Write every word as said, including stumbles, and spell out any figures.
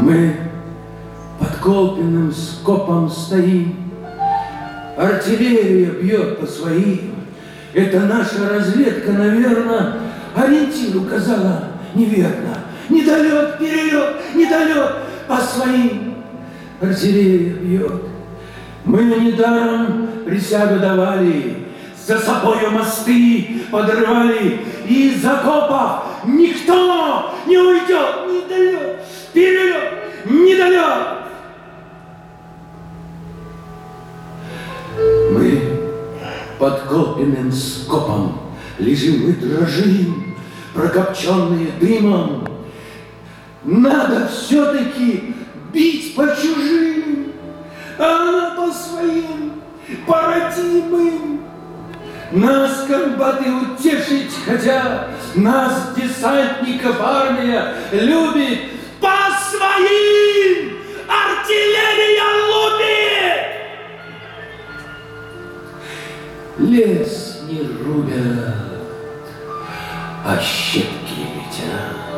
Мы под Колпиным скопом стоим, артиллерия бьет по своим. Это наша разведка, наверное, ориентир указала неверно. Недолет, перелет, недолет по своим. Артиллерия бьет. Мы недаром присягу давали, за собою мосты подрывали, и из окопов никто не уйдет. Недолет, перелет, недолет. Мы под Колпиным скопом лежим и дрожим, прокопченные дымом. Надо все-таки бить по чужим, а она по своим, по родимым. Нас комбаты утешить хотят, нас, десантников, армия любит. По своим артиллерия лупит. Лес не рубят, а щепки летят.